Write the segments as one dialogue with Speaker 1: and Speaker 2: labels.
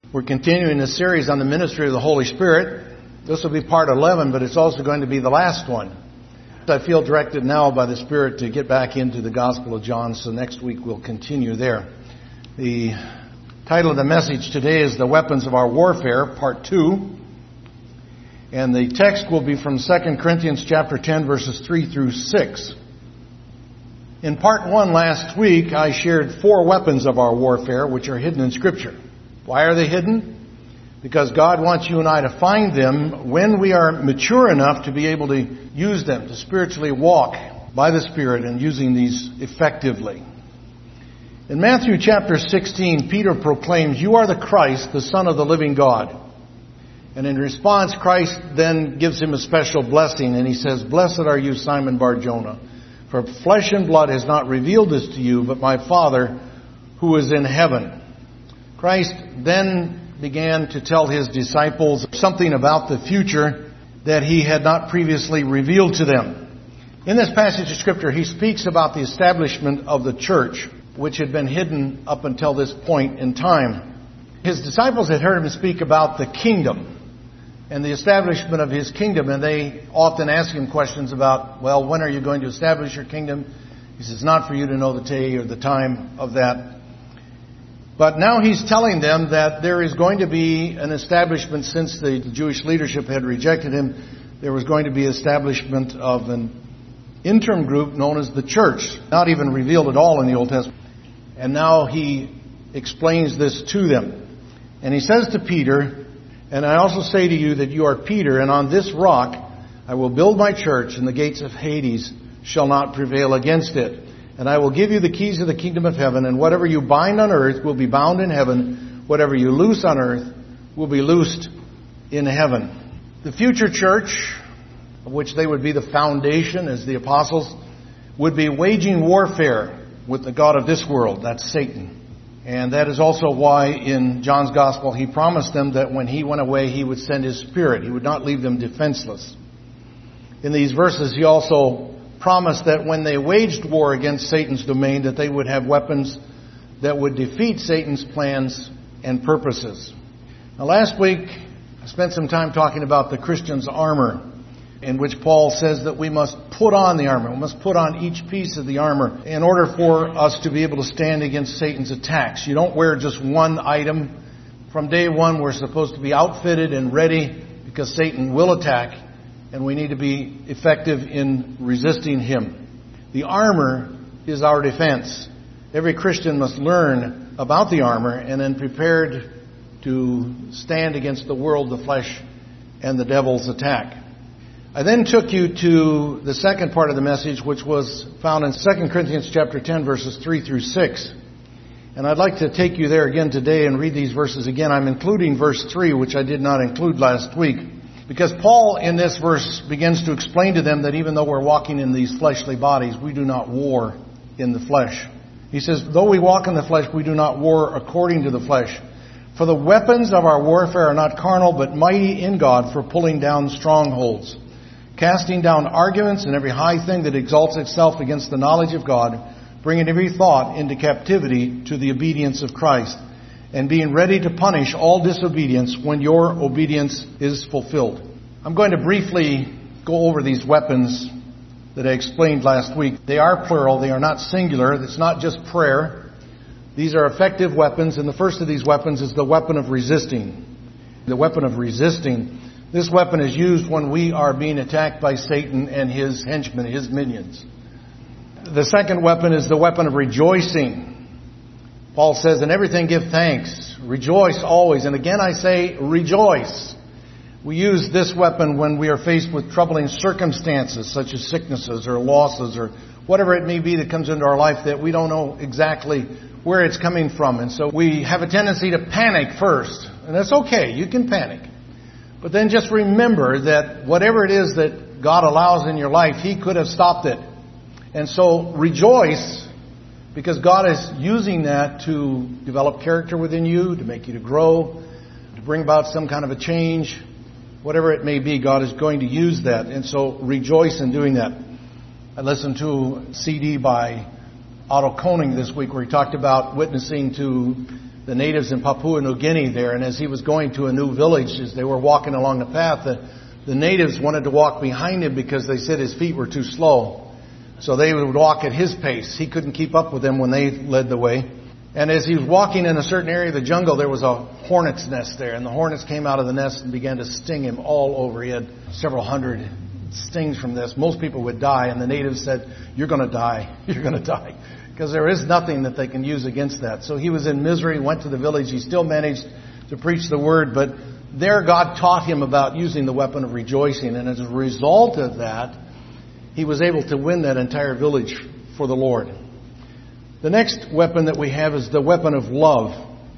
Speaker 1: We're continuing this series on the ministry of the Holy Spirit. This will be part 11, but it's also going to be the last one. I feel directed now by the Spirit to get back into the Gospel of John, so next week we'll continue there. The title of the message today is The Weapons of Our Warfare, Part 2. And the text will be from 2 Corinthians chapter 10, verses 3 through 6. In Part 1 last week, I shared 4 weapons of our warfare, which are hidden in Scripture. Why are they hidden? Because God wants you and I to find them when we are mature enough to be able to use them, to spiritually walk by the Spirit and using these effectively. In Matthew chapter 16, Peter proclaims, "You are the Christ, the Son of the living God." And in response, Christ then gives him a special blessing, and he says, "Blessed are you, Simon Bar-Jonah, for flesh and blood has not revealed this to you, but my Father who is in heaven." Christ then began to tell his disciples something about the future that he had not previously revealed to them. In this passage of Scripture, he speaks about the establishment of the church, which had been hidden up until this point in time. His disciples had heard him speak about the kingdom and the establishment of his kingdom, and they often ask him questions about, well, when are you going to establish your kingdom? He says, "Not for you to know the day or the time of that." But now he's telling them that there is going to be an establishment, since the Jewish leadership had rejected him, there was going to be establishment of an interim group known as the church, not even revealed at all in the Old Testament. And now he explains this to them. And he says to Peter, "And I also say to you that you are Peter, and on this rock I will build my church, and the gates of Hades shall not prevail against it. And I will give you the keys of the kingdom of heaven, and whatever you bind on earth will be bound in heaven. Whatever you loose on earth will be loosed in heaven." The future church, of which they would be the foundation as the apostles, would be waging warfare with the god of this world. That's Satan. And that is also why in John's Gospel he promised them that when he went away he would send his Spirit. He would not leave them defenseless. In these verses he also promised that when they waged war against Satan's domain, that they would have weapons that would defeat Satan's plans and purposes. Now last week I spent some time talking about the Christian's armor, in which Paul says that we must put on the armor. We must put on each piece of the armor in order for us to be able to stand against Satan's attacks. You don't wear just one item. From day one we're supposed to be outfitted and ready, because Satan will attack, and we need to be effective in resisting him. The armor is our defense. Every Christian must learn about the armor and then prepared to stand against the world, the flesh, and the devil's attack. I then took you to the second part of the message, which was found in 2 Corinthians chapter 10, verses 3 through 6. And I'd like to take you there again today and read these verses again. I'm including verse 3, which I did not include last week, because Paul in this verse begins to explain to them that even though we're walking in these fleshly bodies, we do not war in the flesh. He says, "Though we walk in the flesh, we do not war according to the flesh. For the weapons of our warfare are not carnal, but mighty in God for pulling down strongholds, casting down arguments and every high thing that exalts itself against the knowledge of God, bringing every thought into captivity to the obedience of Christ, and being ready to punish all disobedience when your obedience is fulfilled." I'm going to briefly go over these weapons that I explained last week. They are plural. They are not singular. It's not just prayer. These are effective weapons, and the first of these weapons is the weapon of resisting. The weapon of resisting. This weapon is used when we are being attacked by Satan and his henchmen, his minions. The second weapon is the weapon of rejoicing. Paul says, "In everything give thanks. Rejoice always." And again I say, rejoice. We use this weapon when we are faced with troubling circumstances, such as sicknesses or losses or whatever it may be that comes into our life that we don't know exactly where it's coming from. And so we have a tendency to panic first. And that's okay. You can panic. But then just remember that whatever it is that God allows in your life, He could have stopped it. And so rejoice, because God is using that to develop character within you, to make you to grow, to bring about some kind of a change. Whatever it may be, God is going to use that. And so rejoice in doing that. I listened to a CD by Otto Koning this week where he talked about witnessing to the natives in Papua New Guinea there, and as he was going to a new village, as they were walking along the path, the natives wanted to walk behind him because they said his feet were too slow. So they would walk at his pace. He couldn't keep up with them when they led the way. And as he was walking in a certain area of the jungle, there was a hornet's nest there, and the hornets came out of the nest and began to sting him all over. He had several hundred stings from this. Most people would die, and the natives said, "You're going to die. You're going to die." Because there is nothing that they can use against that. So he was in misery, went to the village. He still managed to preach the word, but there God taught him about using the weapon of rejoicing. And as a result of that, he was able to win that entire village for the Lord. The next weapon that we have is the weapon of love.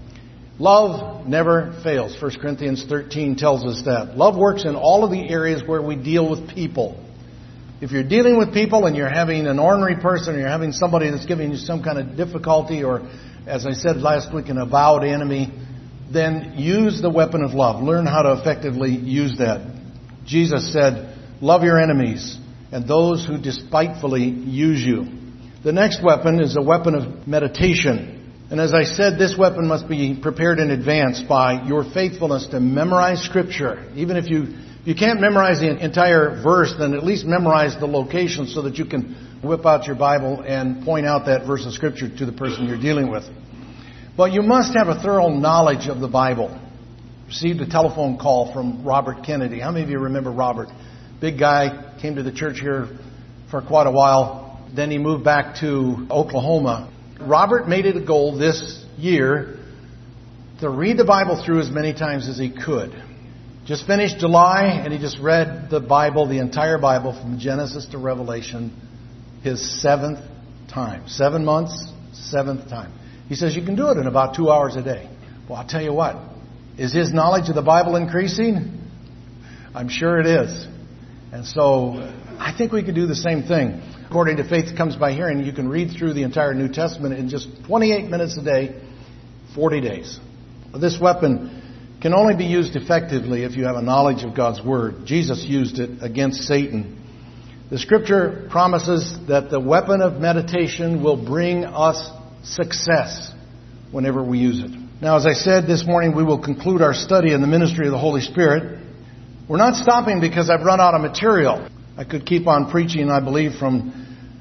Speaker 1: Love never fails. 1 Corinthians 13 tells us that. Love works in all of the areas where we deal with people. If you're dealing with people and you're having an ornery person, or you're having somebody that's giving you some kind of difficulty, or, as I said last week, an avowed enemy, then use the weapon of love. Learn how to effectively use that. Jesus said, "Love your enemies and those who despitefully use you." The next weapon is a weapon of meditation. And as I said, this weapon must be prepared in advance by your faithfulness to memorize Scripture. Even if you can't memorize the entire verse, then at least memorize the location so that you can whip out your Bible and point out that verse of Scripture to the person you're dealing with. But you must have a thorough knowledge of the Bible. Received a telephone call from Robert Kennedy. How many of you remember Robert? Big guy, came to the church here for quite a while. Then he moved back to Oklahoma. Robert made it a goal this year to read the Bible through as many times as he could. Just finished July, and he just read the Bible, the entire Bible, from Genesis to Revelation, his 7th time. 7 months, 7th time. He says you can do it in about 2 hours a day. Well, I'll tell you what. Is his knowledge of the Bible increasing? I'm sure it is. And so I think we could do the same thing. According to Faith Comes by Hearing, you can read through the entire New Testament in just 28 minutes a day, 40 days. This weapon can only be used effectively if you have a knowledge of God's Word. Jesus used it against Satan. The Scripture promises that the weapon of meditation will bring us success whenever we use it. Now, as I said this morning, we will conclude our study in the ministry of the Holy Spirit. We're not stopping because I've run out of material. I could keep on preaching, I believe, from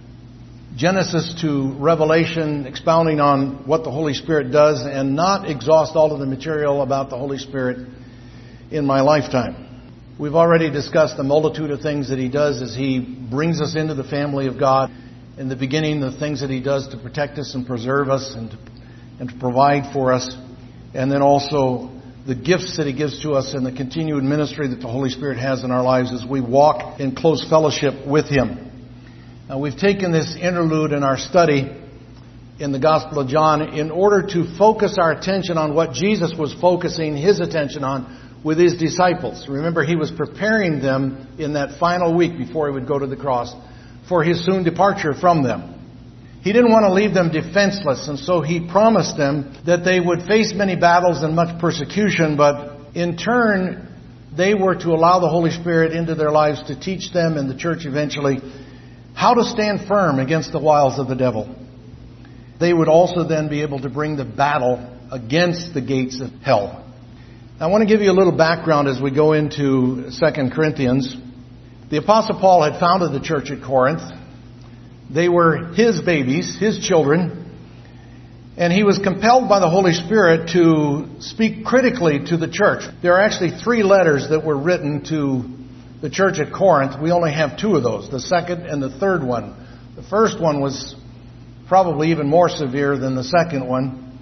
Speaker 1: Genesis to Revelation, expounding on what the Holy Spirit does, and not exhaust all of the material about the Holy Spirit in my lifetime. We've already discussed the multitude of things that He does as He brings us into the family of God. In the beginning, the things that He does to protect us and preserve us and to provide for us. And then also the gifts that He gives to us and the continued ministry that the Holy Spirit has in our lives as we walk in close fellowship with Him. Now, we've taken this interlude in our study in the Gospel of John in order to focus our attention on what Jesus was focusing His attention on with His disciples. Remember, He was preparing them in that final week before He would go to the cross for His soon departure from them. He didn't want to leave them defenseless, and so He promised them that they would face many battles and much persecution, but in turn, they were to allow the Holy Spirit into their lives to teach them and the church eventually how to stand firm against the wiles of the devil. They would also then be able to bring the battle against the gates of hell. Now, I want to give you a little background as we go into 2 Corinthians. The Apostle Paul had founded the church at Corinth. They were his babies, his children. And he was compelled by the Holy Spirit to speak critically to the church. There are actually 3 letters that were written to the church at Corinth. We only have 2 of those, the second and the third one. The first one was probably even more severe than the second one.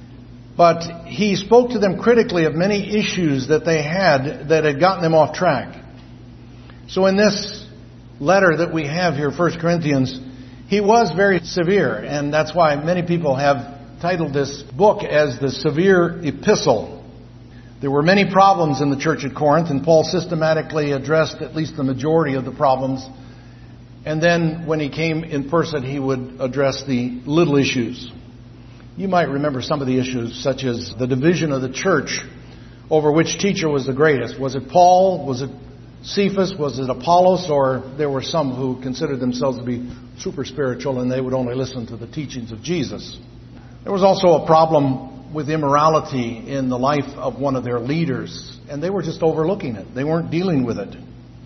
Speaker 1: But he spoke to them critically of many issues that they had that had gotten them off track. So in this letter that we have here, 1 Corinthians, he was very severe. And that's why many people have titled this book as the Severe Epistle. There were many problems in the church at Corinth, and Paul systematically addressed at least the majority of the problems. And then when he came in person, he would address the little issues. You might remember some of the issues, such as the division of the church over which teacher was the greatest. Was it Paul? Was it Cephas? Was it Apollos? Or there were some who considered themselves to be super spiritual and they would only listen to the teachings of Jesus. There was also a problem problem with immorality in the life of one of their leaders, and they were just overlooking it. They weren't dealing with it.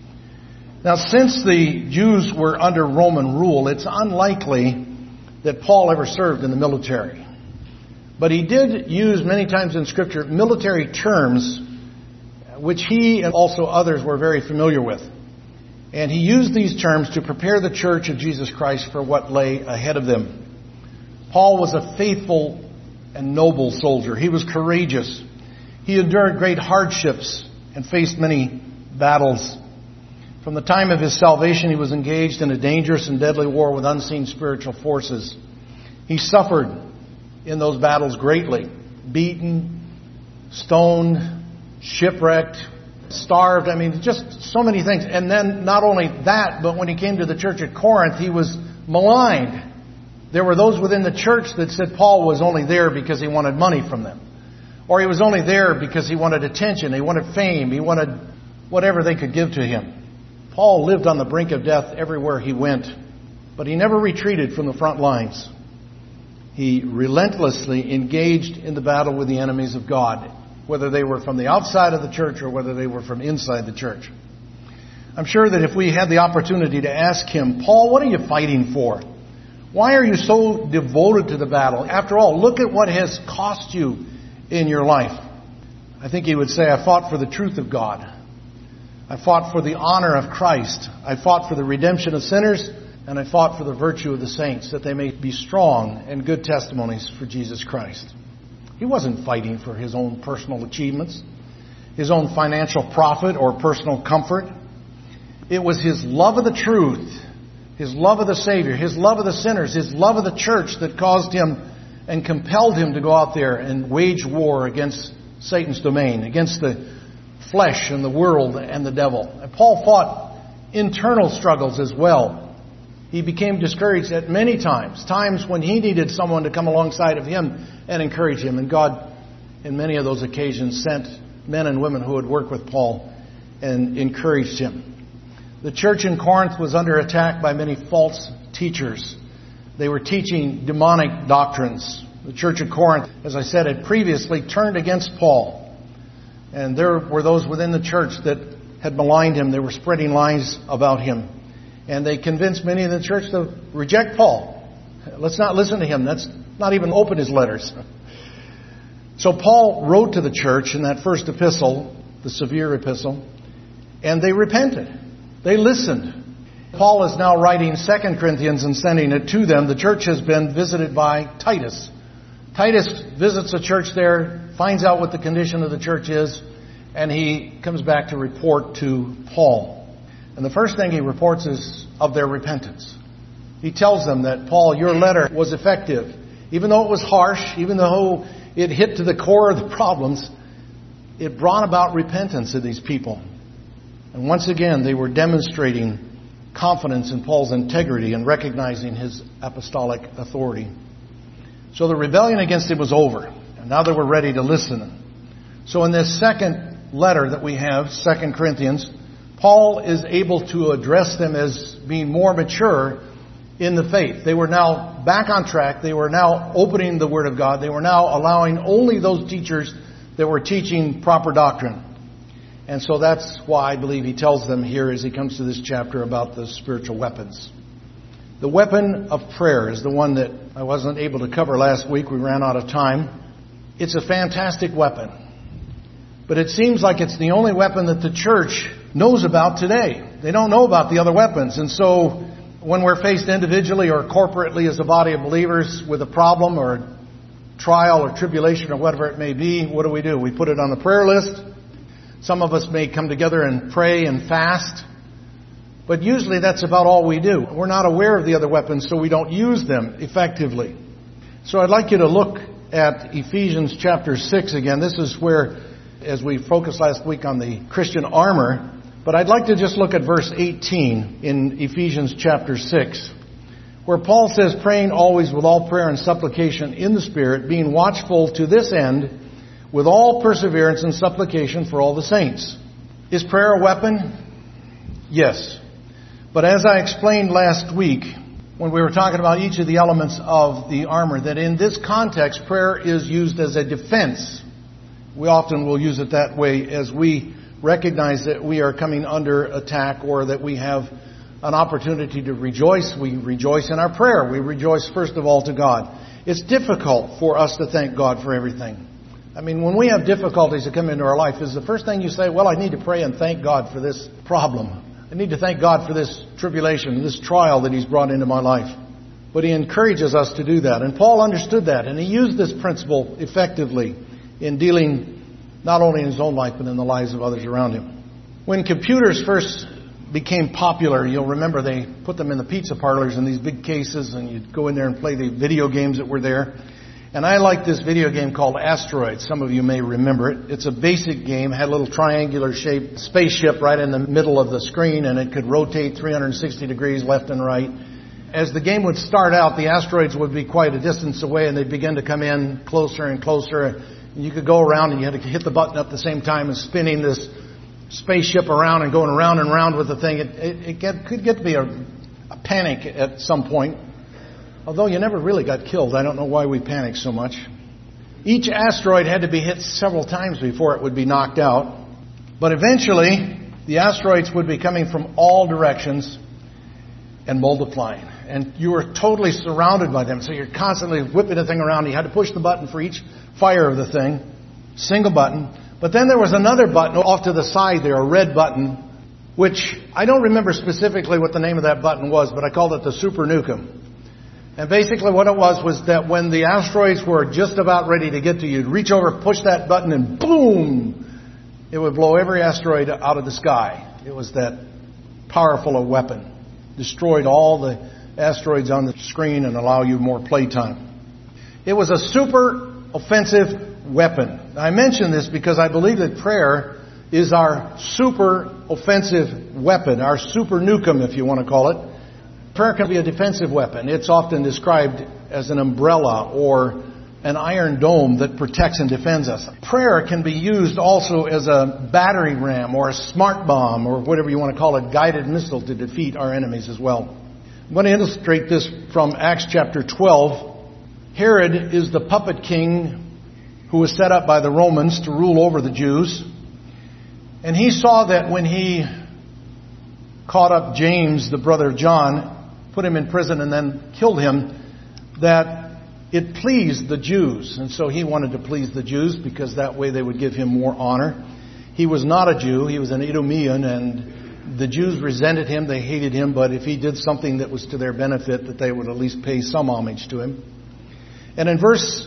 Speaker 1: Now, since the Jews were under Roman rule, it's unlikely that Paul ever served in the military. But he did use many times in Scripture military terms which he and also others were very familiar with. And he used these terms to prepare the church of Jesus Christ for what lay ahead of them. Paul was a faithful and noble soldier. He was courageous. He endured great hardships and faced many battles. From the time of his salvation, he was engaged in a dangerous and deadly war with unseen spiritual forces. He suffered in those battles greatly. Beaten, stoned, shipwrecked, starved. I mean, just so many things. And then not only that, but when he came to the church at Corinth, he was maligned. There were those within the church that said Paul was only there because he wanted money from them. Or he was only there because he wanted attention, he wanted fame, he wanted whatever they could give to him. Paul lived on the brink of death everywhere he went, but he never retreated from the front lines. He relentlessly engaged in the battle with the enemies of God, whether they were from the outside of the church or whether they were from inside the church. I'm sure that if we had the opportunity to ask him, Paul, what are you fighting for? Why are you so devoted to the battle? After all, look at what has cost you in your life. I think he would say, I fought for the truth of God. I fought for the honor of Christ. I fought for the redemption of sinners, and I fought for the virtue of the saints, that they may be strong and good testimonies for Jesus Christ. He wasn't fighting for his own personal achievements, his own financial profit or personal comfort. It was his love of the truth, his love of the Savior, his love of the sinners, his love of the church that caused him and compelled him to go out there and wage war against Satan's domain, against the flesh and the world and the devil. And Paul fought internal struggles as well. He became discouraged at many times when he needed someone to come alongside of him and encourage him. And God, in many of those occasions, sent men and women who would work with Paul and encouraged him. The church in Corinth was under attack by many false teachers. They were teaching demonic doctrines. The church at Corinth, as I said, had previously turned against Paul. And there were those within the church that had maligned him. They were spreading lies about him. And they convinced many in the church to reject Paul. Let's not listen to him. Let's not even open his letters. So Paul wrote to the church in that first epistle, the severe epistle, and they repented. They listened. Paul is now writing 2 Corinthians and sending it to them. The church has been visited by Titus. Titus visits the church there, finds out what the condition of the church is, and he comes back to report to Paul. And the first thing he reports is of their repentance. He tells them that, Paul, your letter was effective. Even though it was harsh, even though it hit to the core of the problems, it brought about repentance of these people. And once again, they were demonstrating confidence in Paul's integrity and recognizing his apostolic authority. So the rebellion against him was over. And now they were ready to listen. So in this second letter that we have, 2 Corinthians, Paul is able to address them as being more mature in the faith. They were now back on track. They were now opening the Word of God. They were now allowing only those teachers that were teaching proper doctrine. And so that's why I believe he tells them here as he comes to this chapter about the spiritual weapons. The weapon of prayer is the one that I wasn't able to cover last week. We ran out of time. It's a fantastic weapon. But it seems like it's the only weapon that the church knows about today. They don't know about the other weapons. And so when we're faced individually or corporately as a body of believers with a problem or a trial or tribulation or whatever it may be, what do? We put it on the prayer list. Some of us may come together and pray and fast. But usually that's about all we do. We're not aware of the other weapons, so we don't use them effectively. So I'd like you to look at Ephesians chapter 6 again. This is where, as we focused last week on the Christian armor, but I'd like to just look at verse 18 in Ephesians chapter 6, where Paul says, praying always with all prayer and supplication in the Spirit, being watchful to this end, with all perseverance and supplication for all the saints. Is prayer a weapon? Yes. But as I explained last week, when we were talking about each of the elements of the armor, that in this context, prayer is used as a defense. We often will use it that way as we recognize that we are coming under attack or that we have an opportunity to rejoice. We rejoice in our prayer. We rejoice first of all to God. It's difficult for us to thank God for everything. I mean, when we have difficulties that come into our life, is the first thing you say, well, I need to pray and thank God for this problem. I need to thank God for this tribulation, this trial that He's brought into my life. But He encourages us to do that. And Paul understood that. And he used this principle effectively in dealing not only in his own life, but in the lives of others around him. When computers first became popular, you'll remember they put them in the pizza parlors in these big cases, and you'd go in there and play the video games that were there. And I liked this video game called Asteroids. Some of you may remember it. It's a basic game, had a little triangular shaped spaceship right in the middle of the screen, and it could rotate 360 degrees left and right. As the game would start out, the asteroids would be quite a distance away, and they'd begin to come in closer and closer. And you could go around, and you had to hit the button at the same time and spinning this spaceship around and going around and around with the thing. It could get to be a panic at some point. Although you never really got killed. I don't know why we panicked so much. Each asteroid had to be hit several times before it would be knocked out. But eventually, the asteroids would be coming from all directions and multiplying. And you were totally surrounded by them. So you're constantly whipping the thing around. You had to push the button for each fire of the thing. Single button. But then there was another button off to the side there, a red button, which I don't remember specifically what the name of that button was, but I called it the Super Nukem. And basically what it was that when the asteroids were just about ready to get to you, you'd reach over, push that button, and boom! It would blow every asteroid out of the sky. It was that powerful a weapon. Destroyed all the asteroids on the screen and allow you more playtime. It was a super offensive weapon. I mention this because I believe that prayer is our super offensive weapon, our super nukem, if you want to call it. Prayer can be a defensive weapon. It's often described as an umbrella or an iron dome that protects and defends us. Prayer can be used also as a battering ram or a smart bomb or whatever you want to call it, guided missile to defeat our enemies as well. I'm going to illustrate this from Acts chapter 12. Herod is the puppet king who was set up by the Romans to rule over the Jews. And he saw that when he caught up James, the brother of John, put him in prison and then killed him, that it pleased the Jews. And so he wanted to please the Jews because that way they would give him more honor. He was not a Jew. He was an Idumean, and the Jews resented him. They hated him. But if he did something that was to their benefit, that they would at least pay some homage to him. And in verse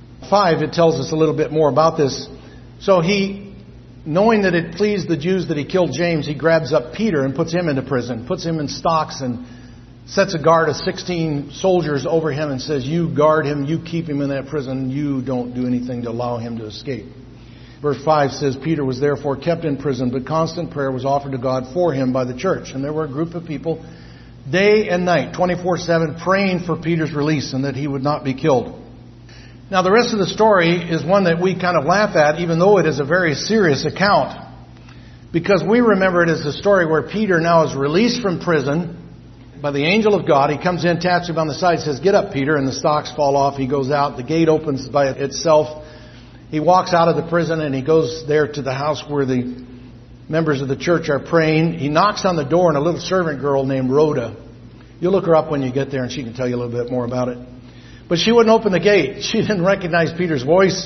Speaker 1: 5, it tells us a little bit more about this. So he, knowing that it pleased the Jews that he killed James, he grabs up Peter and puts him into prison, puts him in stocks, and sets a guard of 16 soldiers over him and says, you guard him, you keep him in that prison, you don't do anything to allow him to escape. Verse 5 says, Peter was therefore kept in prison, but constant prayer was offered to God for him by the church. And there were a group of people day and night, 24/7, praying for Peter's release and that he would not be killed. Now the rest of the story is one that we kind of laugh at, even though it is a very serious account. Because we remember it as the story where Peter now is released from prison by the angel of God. He comes in, taps him on the side, says, get up, Peter, and the stocks fall off. He goes out. The gate opens by itself. He walks out of the prison and he goes there to the house where the members of the church are praying. He knocks on the door, and a little servant girl named Rhoda. You'll look her up when you get there and she can tell you a little bit more about it. But she wouldn't open the gate. She didn't recognize Peter's voice,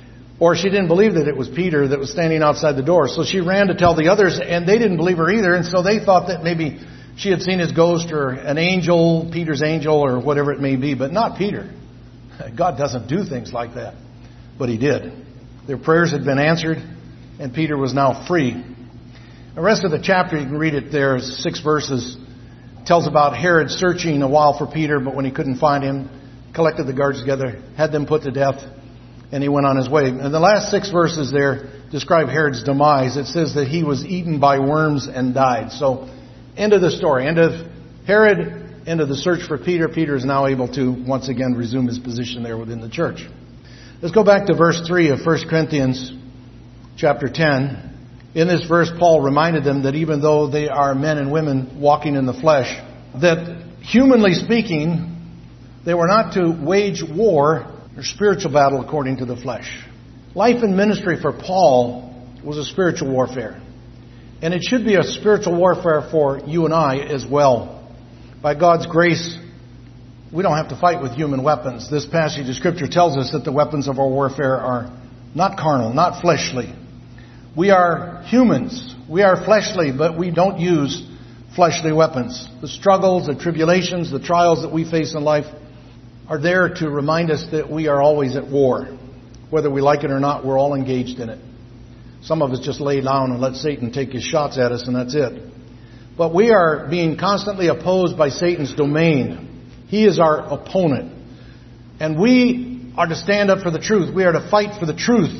Speaker 1: or she didn't believe that it was Peter that was standing outside the door. So she ran to tell the others, and they didn't believe her either. And so they thought that maybe she had seen his ghost or an angel, Peter's angel, or whatever it may be, but not Peter. God doesn't do things like that. But He did. Their prayers had been answered, and Peter was now free. The rest of the chapter, you can read it there, 6 verses. It tells about Herod searching a while for Peter, but when he couldn't find him, collected the guards together, had them put to death, and he went on his way. And the last 6 verses there describe Herod's demise. It says that he was eaten by worms and died. So, end of the story. End of Herod, end of the search for Peter. Peter is now able to once again resume his position there within the church. Let's go back to verse 3 of 1 Corinthians chapter 10. In this verse, Paul reminded them that even though they are men and women walking in the flesh, that humanly speaking, they were not to wage war or spiritual battle according to the flesh. Life and ministry for Paul was a spiritual warfare. And it should be a spiritual warfare for you and I as well. By God's grace, we don't have to fight with human weapons. This passage of Scripture tells us that the weapons of our warfare are not carnal, not fleshly. We are humans. We are fleshly, but we don't use fleshly weapons. The struggles, the tribulations, the trials that we face in life are there to remind us that we are always at war. Whether we like it or not, we're all engaged in it. Some of us just lay down and let Satan take his shots at us, and that's it. But we are being constantly opposed by Satan's domain. He is our opponent. And we are to stand up for the truth. We are to fight for the truth.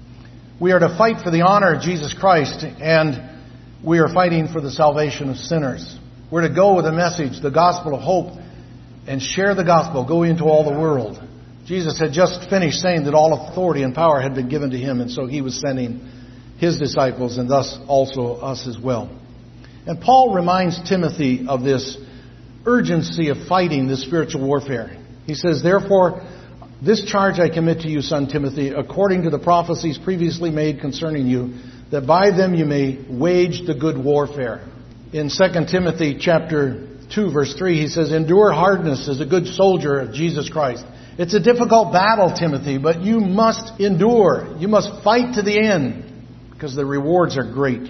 Speaker 1: We are to fight for the honor of Jesus Christ. And we are fighting for the salvation of sinners. We're to go with a message, the gospel of hope, and share the gospel. Go into all the world. Jesus had just finished saying that all authority and power had been given to Him. And so He was sending His disciples and thus also us as well. And Paul reminds Timothy of this urgency of fighting this spiritual warfare. He says, therefore, this charge I commit to you, son Timothy, according to the prophecies previously made concerning you, that by them you may wage the good warfare. In 2 Timothy chapter 2, verse 3, he says, endure hardness as a good soldier of Jesus Christ. It's a difficult battle, Timothy, but you must endure. You must fight to the end, because the rewards are great.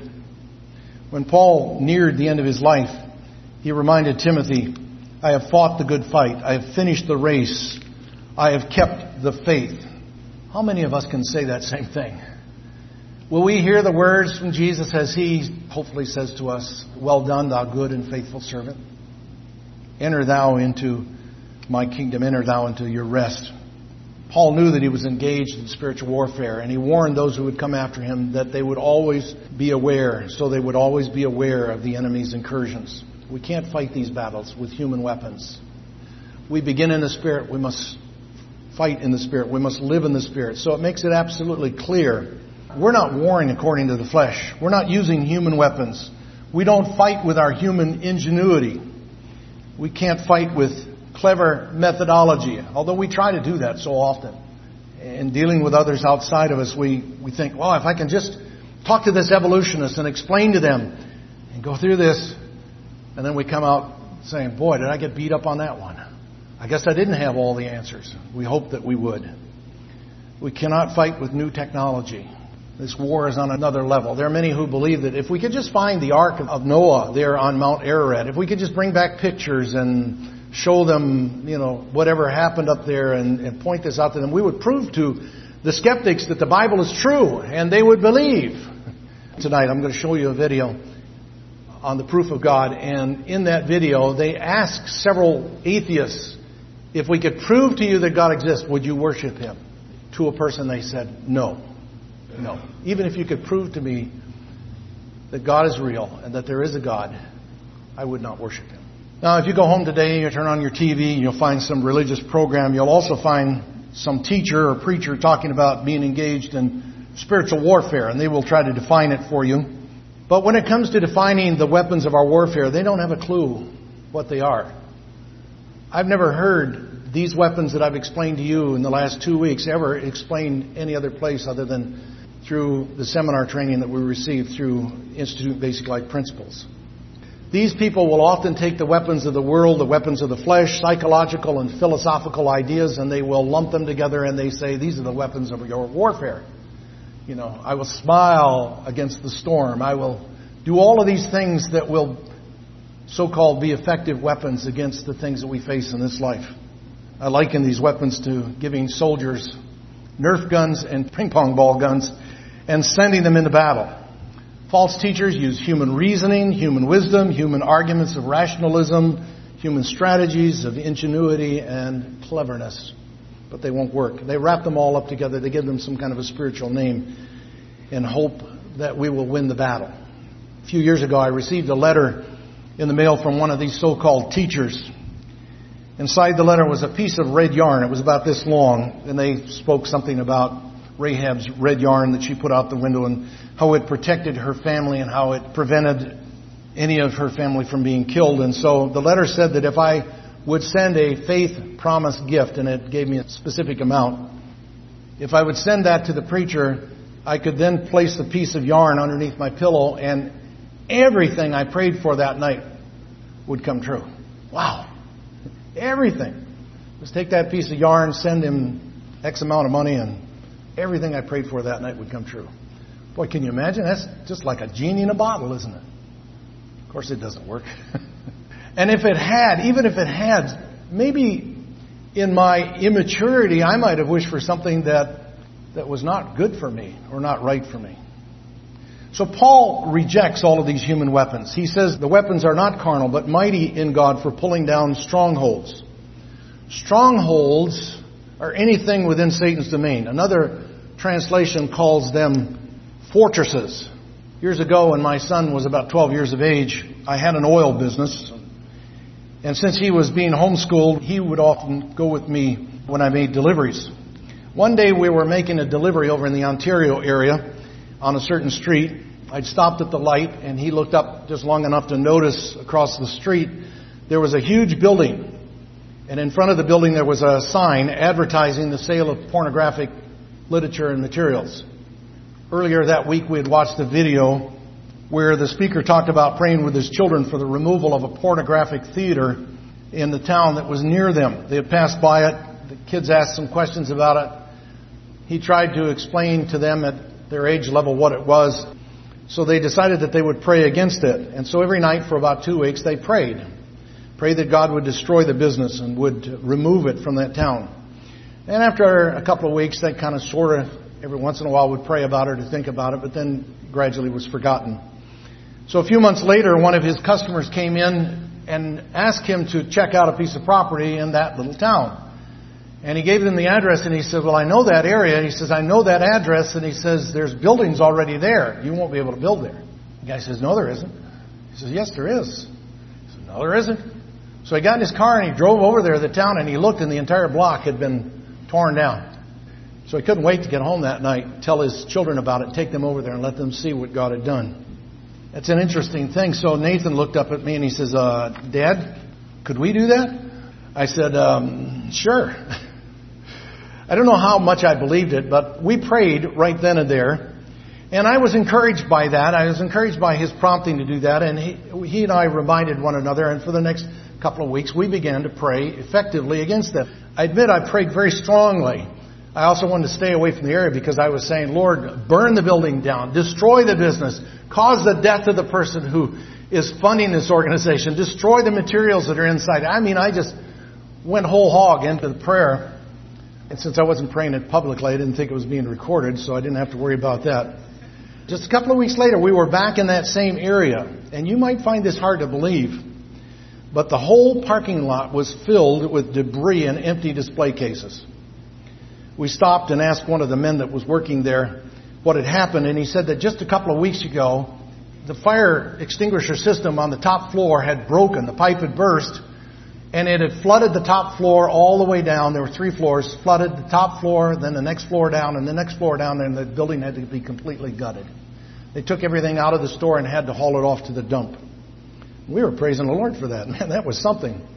Speaker 1: When Paul neared the end of his life, he reminded Timothy, I have fought the good fight. I have finished the race. I have kept the faith. How many of us can say that same thing? Will we hear the words from Jesus as He hopefully says to us, well done, thou good and faithful servant. Enter thou into my kingdom. Enter thou into your rest. Paul knew that he was engaged in spiritual warfare, and he warned those who would come after him that they would always be aware, so they would always be aware of the enemy's incursions. We can't fight these battles with human weapons. We begin in the Spirit. We must fight in the Spirit. We must live in the Spirit. So it makes it absolutely clear. We're not warring according to the flesh. We're not using human weapons. We don't fight with our human ingenuity. We can't fight with clever methodology, although we try to do that so often. In dealing with others outside of us, we think, well, if I can just talk to this evolutionist and explain to them and go through this, and then we come out saying, boy, did I get beat up on that one. I guess I didn't have all the answers. We hope that we would. We cannot fight with new technology. This war is on another level. There are many who believe that if we could just find the Ark of Noah there on Mount Ararat, if we could just bring back pictures and show them, whatever happened up there and point this out to them, we would prove to the skeptics that the Bible is true and they would believe. Tonight I'm going to show you a video on the proof of God, and in that video they ask several atheists, if we could prove to you that God exists, would you worship Him? To a person they said, no. No. Even if you could prove to me that God is real and that there is a God, I would not worship Him. Now, if you go home today and you turn on your TV and you'll find some religious program, you'll also find some teacher or preacher talking about being engaged in spiritual warfare, and they will try to define it for you. But when it comes to defining the weapons of our warfare, they don't have a clue what they are. I've never heard these weapons that I've explained to you in the last 2 weeks ever explained any other place other than through the seminar training that we received through Institute Basic Life Principles. These people will often take the weapons of the world, the weapons of the flesh, psychological and philosophical ideas, and they will lump them together and they say, these are the weapons of your warfare. I will smile against the storm. I will do all of these things that will so-called be effective weapons against the things that we face in this life. I liken these weapons to giving soldiers Nerf guns and ping pong ball guns and sending them into battle. False teachers use human reasoning, human wisdom, human arguments of rationalism, human strategies of ingenuity and cleverness. But they won't work. They wrap them all up together. They give them some kind of a spiritual name and hope that we will win the battle. A few years ago, I received a letter in the mail from one of these so-called teachers. Inside the letter was a piece of red yarn. It was about this long, and they spoke something about Rahab's red yarn that she put out the window and how it protected her family and how it prevented any of her family from being killed. And so the letter said that if I would send a faith promise gift, and it gave me a specific amount, if I would send that to the preacher, I could then place the piece of yarn underneath my pillow, and everything I prayed for that night would come true. Wow. Everything. Just take that piece of yarn, send him X amount of money, and everything I prayed for that night would come true. Boy, can you imagine? That's just like a genie in a bottle, isn't it? Of course, it doesn't work. And if it had, even if it had, maybe in my immaturity, I might have wished for something that was not good for me or not right for me. So Paul rejects all of these human weapons. He says the weapons are not carnal, but mighty in God for pulling down strongholds. Strongholds are anything within Satan's domain. Another translation calls them fortresses. Years ago, when my son was about 12 years of age, I had an oil business. And since he was being homeschooled, he would often go with me when I made deliveries. One day we were making a delivery over in the Ontario area on a certain street. I'd stopped at the light, and he looked up just long enough to notice across the street there was a huge building. And in front of the building there was a sign advertising the sale of pornographic literature and materials. Earlier that week we had watched a video where the speaker talked about praying with his children for the removal of a pornographic theater in the town that was near them. They had passed by it. The kids asked some questions about it. He tried to explain to them at their age level what it was. So they decided that they would pray against it. And so every night for about 2 weeks they prayed. Prayed that God would destroy the business and would remove it from that town. And after a couple of weeks, they kind of sort of every once in a while would pray about it or think about it, but then gradually was forgotten. So a few months later, one of his customers came in and asked him to check out a piece of property in that little town. And he gave them the address, and he said, well, I know that area. He says, I know that address. And he says, there's buildings already there. You won't be able to build there. The guy says, no, there isn't. He says, yes, there is. He says, no, there isn't. So he got in his car and he drove over there to the town, and he looked, and the entire block had been torn down. So he couldn't wait to get home that night, tell his children about it, take them over there and let them see what God had done. That's an interesting thing. So Nathan looked up at me and he says, Dad, could we do that? I said, sure. I don't know how much I believed it, but we prayed right then and there. And I was encouraged by that. I was encouraged by his prompting to do that. And he and I reminded one another. And for the next couple of weeks, we began to pray effectively against that. I admit I prayed very strongly. I also wanted to stay away from the area because I was saying, Lord, burn the building down, destroy the business, cause the death of the person who is funding this organization, destroy the materials that are inside. I mean, I just went whole hog into the prayer. And since I wasn't praying it publicly, I didn't think it was being recorded, so I didn't have to worry about that. Just a couple of weeks later, we were back in that same area. And you might find this hard to believe, but the whole parking lot was filled with debris and empty display cases. We stopped and asked one of the men that was working there what had happened, and he said that just a couple of weeks ago, the fire extinguisher system on the top floor had broken. The pipe had burst, and it had flooded the top floor all the way down. There were 3 floors, flooded the top floor, then the next floor down, and the next floor down, and the building had to be completely gutted. They took everything out of the store and had to haul it off to the dump. We were praising the Lord for that. Man, that was something.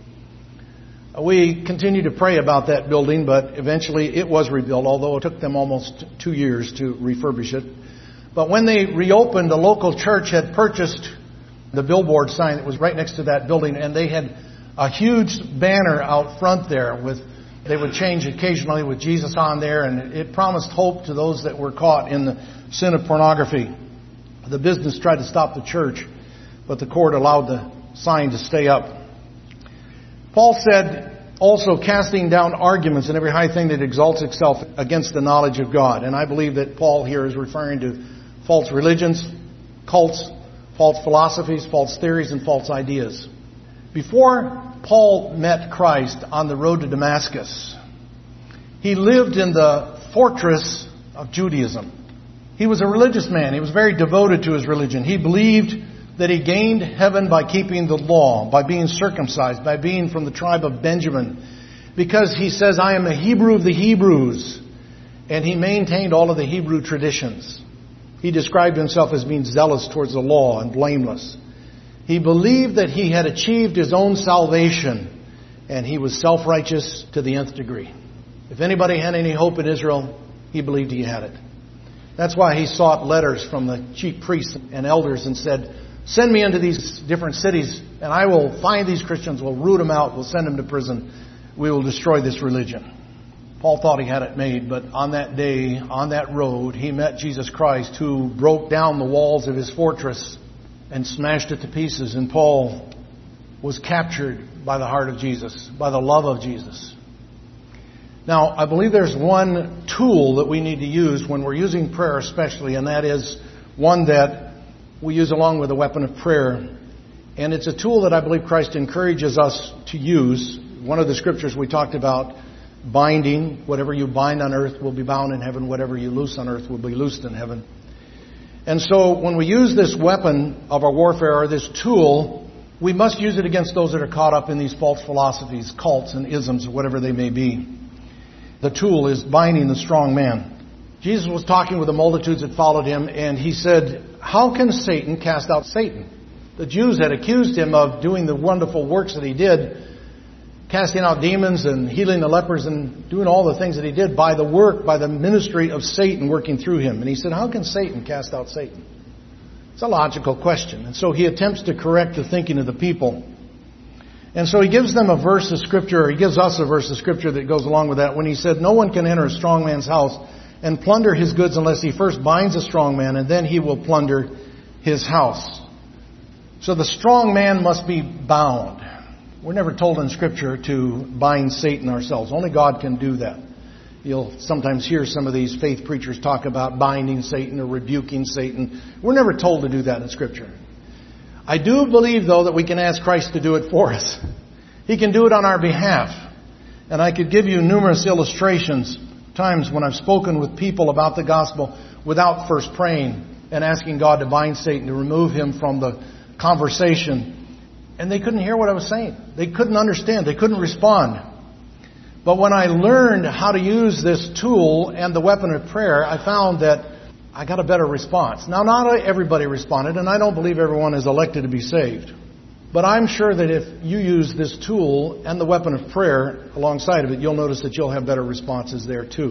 Speaker 1: We continued to pray about that building, but eventually it was rebuilt, although it took them almost 2 years to refurbish it. But when they reopened, the local church had purchased the billboard sign that was right next to that building, and they had a huge banner out front there they would change occasionally with Jesus on there, and it promised hope to those that were caught in the sin of pornography. The business tried to stop the church, but the court allowed the sign to stay up. Paul said, also casting down arguments and every high thing that exalts itself against the knowledge of God. And I believe that Paul here is referring to false religions, cults, false philosophies, false theories, and false ideas. Before Paul met Christ on the road to Damascus, he lived in the fortress of Judaism. He was a religious man. He was very devoted to his religion. He believed that he gained heaven by keeping the law, by being circumcised, by being from the tribe of Benjamin. Because he says, I am a Hebrew of the Hebrews. And he maintained all of the Hebrew traditions. He described himself as being zealous towards the law and blameless. He believed that he had achieved his own salvation, and he was self-righteous to the nth degree. If anybody had any hope in Israel, he believed he had it. That's why he sought letters from the chief priests and elders and said, send me into these different cities, and I will find these Christians, we'll root them out, we'll send them to prison, we will destroy this religion. Paul thought he had it made, but on that day, on that road, he met Jesus Christ, who broke down the walls of his fortress and smashed it to pieces. And Paul was captured by the heart of Jesus, by the love of Jesus. Now, I believe there's one tool that we need to use when we're using prayer especially, and that is one that we use along with the weapon of prayer. And it's a tool that I believe Christ encourages us to use. One of the scriptures we talked about, binding, whatever you bind on earth will be bound in heaven, whatever you loose on earth will be loosed in heaven. And so when we use this weapon of our warfare, or this tool, we must use it against those that are caught up in these false philosophies, cults and isms, whatever they may be. The tool is binding the strong man. Jesus was talking with the multitudes that followed him, and he said, how can Satan cast out Satan? The Jews had accused him of doing the wonderful works that he did, casting out demons and healing the lepers and doing all the things that he did by the ministry of Satan working through him. And he said, how can Satan cast out Satan? It's a logical question. And so he attempts to correct the thinking of the people. And so he gives them a verse of Scripture, or he gives us a verse of Scripture that goes along with that, when he said, no one can enter a strong man's house and plunder his goods unless he first binds a strong man, and then he will plunder his house. So the strong man must be bound. We're never told in Scripture to bind Satan ourselves. Only God can do that. You'll sometimes hear some of these faith preachers talk about binding Satan or rebuking Satan. We're never told to do that in Scripture. I do believe, though, that we can ask Christ to do it for us. He can do it on our behalf. And I could give you numerous illustrations, times when I've spoken with people about the gospel without first praying and asking God to bind Satan, to remove him from the conversation. And they couldn't hear what I was saying. They couldn't understand. They couldn't respond. But when I learned how to use this tool and the weapon of prayer, I found that I got a better response. Now, not everybody responded, and I don't believe everyone is elected to be saved. But I'm sure that if you use this tool and the weapon of prayer alongside of it, you'll notice that you'll have better responses there too.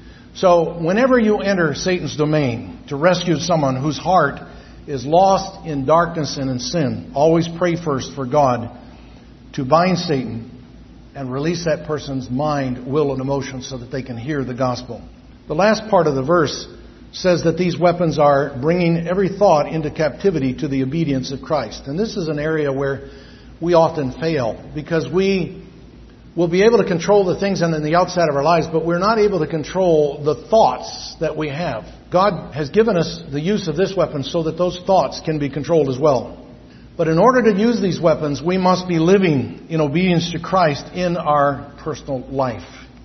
Speaker 1: So whenever you enter Satan's domain to rescue someone whose heart is lost in darkness and in sin, always pray first for God to bind Satan and release that person's mind, will, and emotion so that they can hear the gospel. The last part of the verse says that these weapons are bringing every thought into captivity to the obedience of Christ. And this is an area where we often fail, because we will be able to control the things on the outside of our lives, but we're not able to control the thoughts that we have. God has given us the use of this weapon so that those thoughts can be controlled as well. But in order to use these weapons, we must be living in obedience to Christ in our personal life.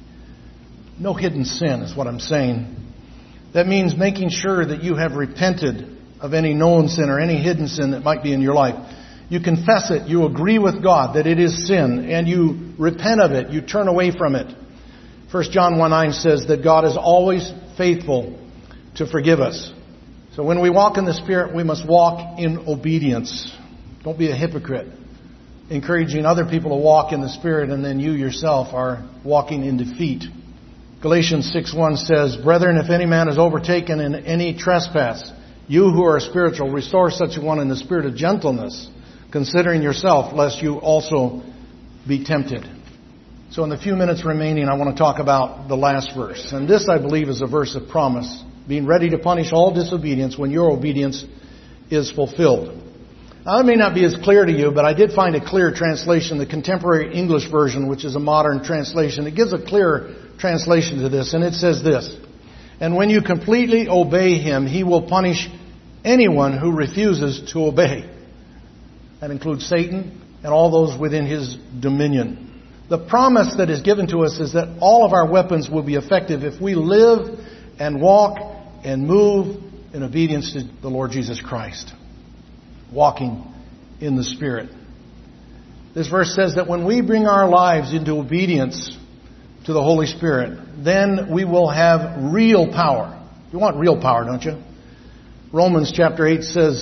Speaker 1: No hidden sin is what I'm saying. That means making sure that you have repented of any known sin or any hidden sin that might be in your life. You confess it, you agree with God that it is sin, and you repent of it, you turn away from it. 1 John 1:9 says that God is always faithful to forgive us. So when we walk in the Spirit, we must walk in obedience. Don't be a hypocrite, encouraging other people to walk in the Spirit, and then you yourself are walking in defeat. Galatians 6:1 says, Brethren, if any man is overtaken in any trespass, you who are spiritual, restore such a one in the spirit of gentleness, considering yourself, lest you also be tempted. So in the few minutes remaining, I want to talk about the last verse. And this, I believe, is a verse of promise, being ready to punish all disobedience when your obedience is fulfilled. Now, it may not be as clear to you, but I did find a clear translation, the Contemporary English Version, which is a modern translation. It gives a clear translation to this, and it says this: And when you completely obey Him, He will punish anyone who refuses to obey. That includes Satan and all those within his dominion. The promise that is given to us is that all of our weapons will be effective if we live and walk and move in obedience to the Lord Jesus Christ. Walking in the Spirit. This verse says that when we bring our lives into obedience to the Holy Spirit, then we will have real power. You want real power, don't you? Romans chapter 8 says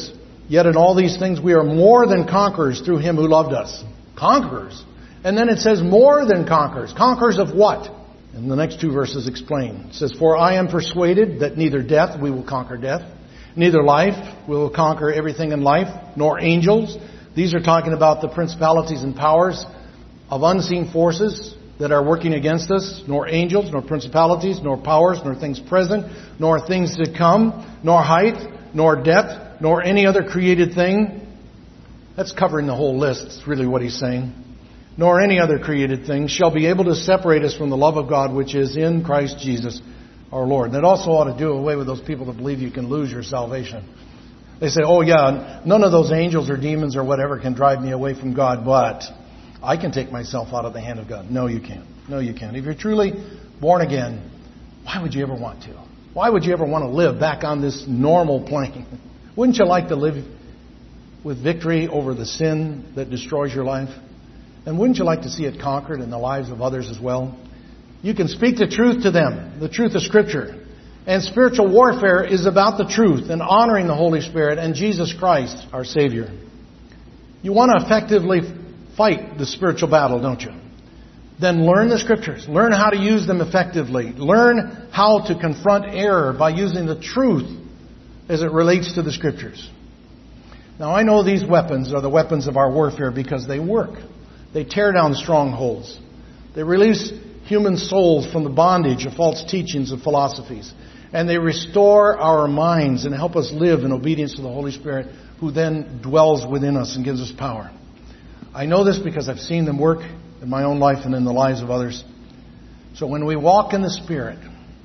Speaker 1: Yet in all these things we are more than conquerors through Him who loved us. Conquerors. And then it says more than conquerors. Conquerors of what? And the next two verses explain. It says, for I am persuaded that neither death, we will conquer death, neither life, we will conquer everything in life, nor angels. These are talking about the principalities and powers of unseen forces that are working against us, nor angels, nor principalities, nor powers, nor things present, nor things to come, nor height, nor depth, nor any other created thing. That's covering the whole list. It's really what he's saying. Nor any other created thing shall be able to separate us from the love of God which is in Christ Jesus our Lord. That also ought to do away with those people that believe you can lose your salvation. They say, oh yeah, none of those angels or demons or whatever can drive me away from God, but I can take myself out of the hand of God. No, you can't. No, you can't. If you're truly born again, why would you ever want to? Why would you ever want to live back on this normal plane? Wouldn't you like to live with victory over the sin that destroys your life? And wouldn't you like to see it conquered in the lives of others as well? You can speak the truth to them, the truth of Scripture. And spiritual warfare is about the truth and honoring the Holy Spirit and Jesus Christ, our Savior. You want to effectively fight the spiritual battle, don't you? Then learn the Scriptures. Learn how to use them effectively. Learn how to confront error by using the truth as it relates to the Scriptures. Now I know these weapons are the weapons of our warfare because they work. They tear down strongholds. They release human souls from the bondage of false teachings and philosophies. And they restore our minds and help us live in obedience to the Holy Spirit, who then dwells within us and gives us power. I know this because I've seen them work in my own life and in the lives of others. So when we walk in the Spirit,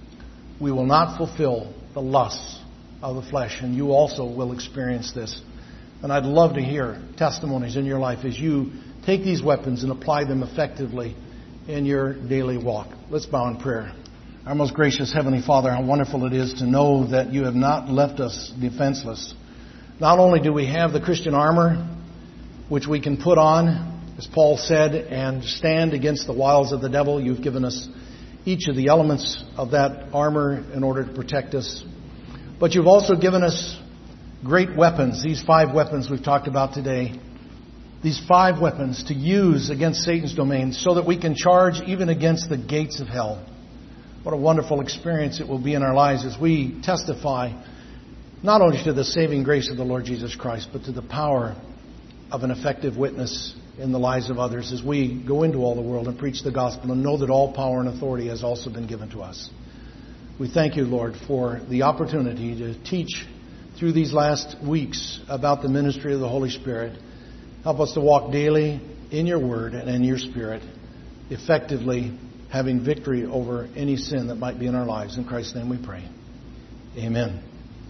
Speaker 1: we will not fulfill the lusts of the flesh. And you also will experience this. And I'd love to hear testimonies in your life as you take these weapons and apply them effectively in your daily walk. Let's bow in prayer. Our most gracious Heavenly Father, how wonderful it is to know that you have not left us defenseless. Not only do we have the Christian armor, which we can put on, as Paul said, and stand against the wiles of the devil. You've given us each of the elements of that armor in order to protect us. But you've also given us great weapons, these 5 weapons we've talked about today. These 5 weapons to use against Satan's domain so that we can charge even against the gates of hell. What a wonderful experience it will be in our lives as we testify not only to the saving grace of the Lord Jesus Christ, but to the power of an effective witness in the lives of others as we go into all the world and preach the gospel and know that all power and authority has also been given to us. We thank you, Lord, for the opportunity to teach through these last weeks about the ministry of the Holy Spirit. Help us to walk daily in your word and in your Spirit, effectively having victory over any sin that might be in our lives. In Christ's name we pray. Amen.